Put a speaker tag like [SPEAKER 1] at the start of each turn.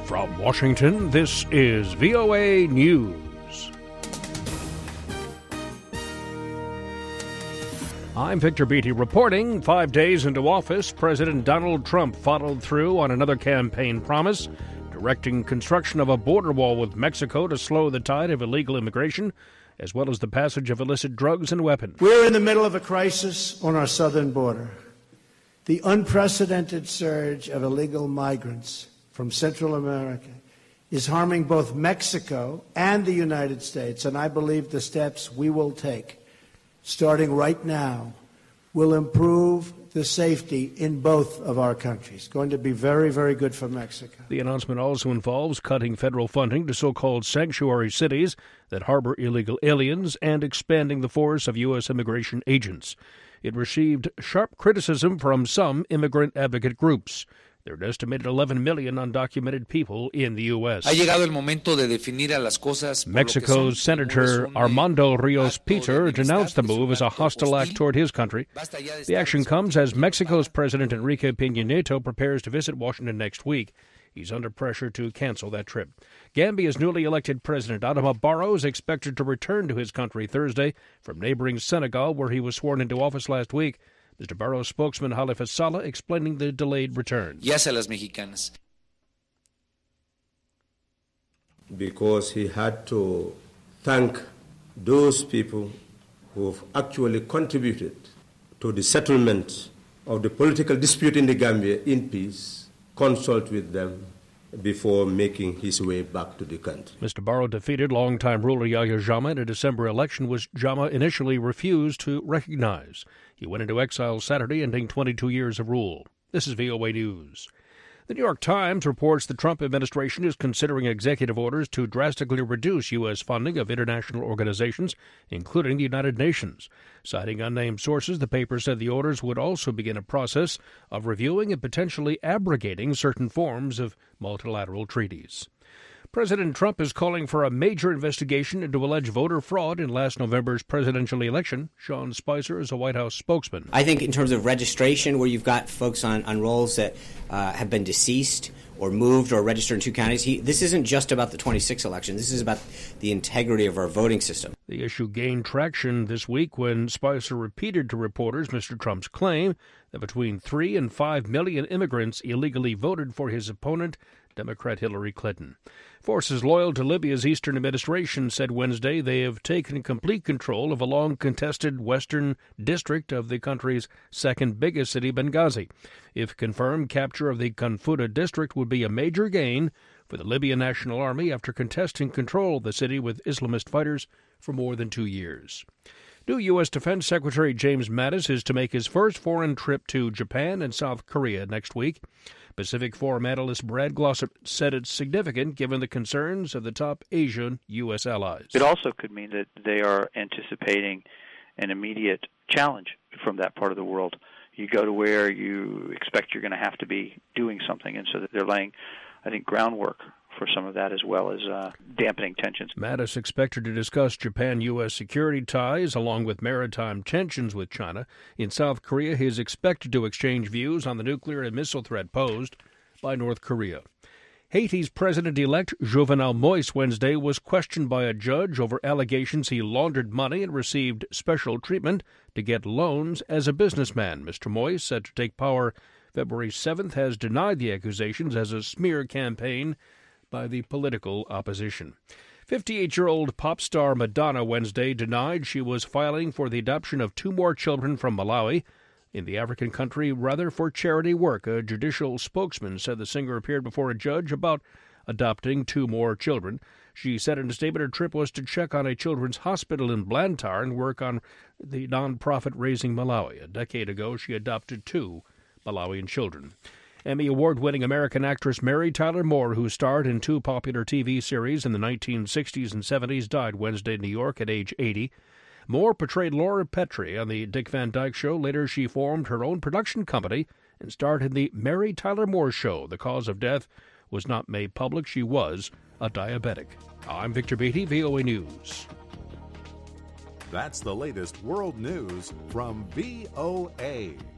[SPEAKER 1] From Washington, this is VOA News. I'm Victor Beatty reporting. 5 days into office, President Donald Trump followed through on another campaign promise, directing construction of a border wall with Mexico to slow the tide of illegal immigration, as well as the passage of illicit drugs and weapons.
[SPEAKER 2] We're in the middle of a crisis on our southern border. The unprecedented surge of illegal migrants from Central America is harming both Mexico and the United States, and I believe the steps we will take, starting right now, will improve the safety in both of our countries. Going to be very, very good for Mexico.
[SPEAKER 1] The announcement also involves cutting federal funding to so-called sanctuary cities that harbor illegal aliens and expanding the force of U.S. immigration agents. It received sharp criticism from some immigrant advocate groups. There are an estimated 11 million undocumented people in the U.S. Mexico's Senator Armando Rios Peter denounced the move as a hostile act toward his country. The action comes as Mexico's President Enrique Peña Nieto prepares to visit Washington next week. He's under pressure to cancel that trip. Gambia's newly elected president, Adama Barrow, is expected to return to his country Thursday from neighboring Senegal, where he was sworn into office last week. Mr. Barrow's spokesman, Halifa Saleh, explaining the delayed return.
[SPEAKER 3] Yes, a las mexicanas.
[SPEAKER 4] Because he had to thank those people who have actually contributed to the settlement of the political dispute in the Gambia in peace, consult with them before making his way back to the country.
[SPEAKER 1] Mr. Barrow defeated longtime ruler Yahya Jammeh in a December election, which Jammeh initially refused to recognize. He went into exile Saturday, ending 22 years of rule. This is VOA News. The New York Times reports the Trump administration is considering executive orders to drastically reduce U.S. funding of international organizations, including the United Nations. Citing unnamed sources, the paper said the orders would also begin a process of reviewing and potentially abrogating certain forms of multilateral treaties. President Trump is calling for a major investigation into alleged voter fraud in last November's presidential election. Sean Spicer is a White House spokesman.
[SPEAKER 5] I think in terms of registration, where you've got folks on rolls that have been deceased or moved or registered in two counties, this isn't just about the 26 election. This is about the integrity of our voting system.
[SPEAKER 1] The issue gained traction this week when Spicer repeated to reporters Mr. Trump's claim that between 3 and 5 million immigrants illegally voted for his opponent, Democrat Hillary Clinton. Forces loyal to Libya's eastern administration said Wednesday they have taken complete control of a long-contested western district of the country's second biggest city, Benghazi. If confirmed, capture of the Khanfouta district would be a major gain for the Libyan National Army after contesting control of the city with Islamist fighters for more than 2 years. New U.S. Defense Secretary James Mattis is to make his first foreign trip to Japan and South Korea next week. Pacific Forum analyst Brad Glossop said it's significant given the concerns of the top Asian U.S. allies.
[SPEAKER 6] It also could mean that they are anticipating an immediate challenge from that part of the world. You go to where you expect you're going to have to be doing something, and so that they're laying, I think, groundwork for some of that as well as dampening tensions.
[SPEAKER 1] Mattis expected to discuss Japan-U.S. security ties along with maritime tensions with China. In South Korea, he is expected to exchange views on the nuclear and missile threat posed by North Korea. Haiti's president-elect Jovenel Moïse Wednesday was questioned by a judge over allegations he laundered money and received special treatment to get loans as a businessman. Mr. Moïse, set to take power February 7th, has denied the accusations as a smear campaign by the political opposition. 58-year-old pop star Madonna Wednesday denied she was filing for the adoption of 2 more children from Malawi in the African country, rather for charity work. A judicial spokesman said the singer appeared before a judge about adopting 2 more children. She said in a statement her trip was to check on a children's hospital in Blantyre and work on the nonprofit Raising Malawi. A decade ago, she adopted 2 Malawian children. Emmy Award-winning American actress Mary Tyler Moore, who starred in 2 popular TV series in the 1960s and 70s, died Wednesday in New York at age 80. Moore portrayed Laura Petrie on the Dick Van Dyke Show. Later, she formed her own production company and starred in the Mary Tyler Moore Show. The cause of death was not made public. She was a diabetic. I'm Victor Beatty, VOA News.
[SPEAKER 7] That's the latest world news from VOA.